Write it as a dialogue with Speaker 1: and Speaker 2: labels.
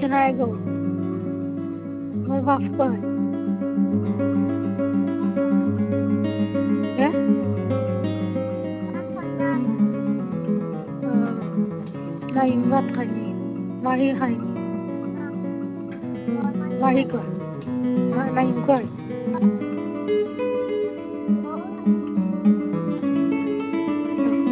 Speaker 1: hai rồi. Mới vào rồi. Đấy. Đây ngắt hành. Mai hành. Mai cơ. Mai cười.